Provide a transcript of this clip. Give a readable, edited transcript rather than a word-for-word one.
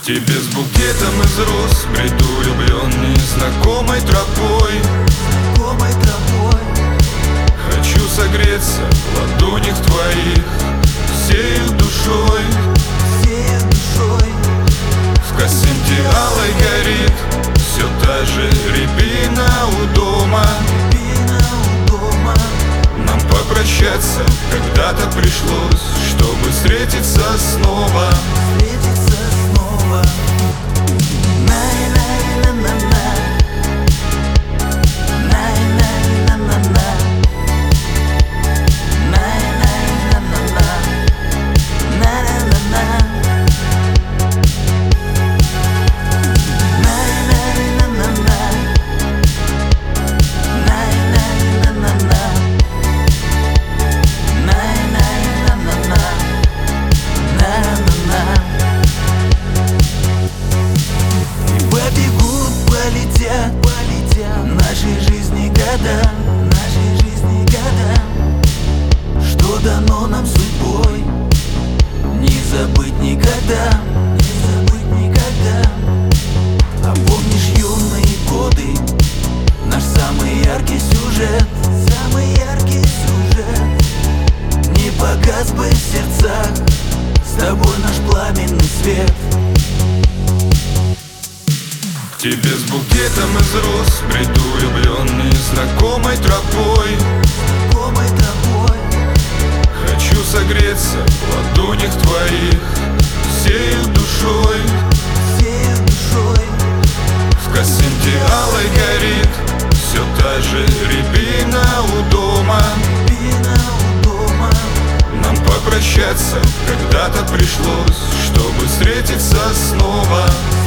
тебе с букетом из роз бреду влюбленный знакомой тропой. Хочу согреться в ладонях твоих всею душой. В косынке алой горит все та же рябина у дома. Нам попрощаться когда-то пришлось, чтобы встретиться снова. Нашей жизни года, что дано нам судьбой, не забыть никогда, не забыть никогда. А помнишь юные годы, наш самый яркий сюжет, самый яркий сюжет. Не погас бы в сердцах с тобой наш пламенный свет. Тебе с букетом из роз бреду влюбленный знакомой тропой. Хочу согреться в ладонях твоих всею душой. В косынке алой горит все та же рябина у дома. Нам попрощаться когда-то пришлось, чтобы встретиться снова.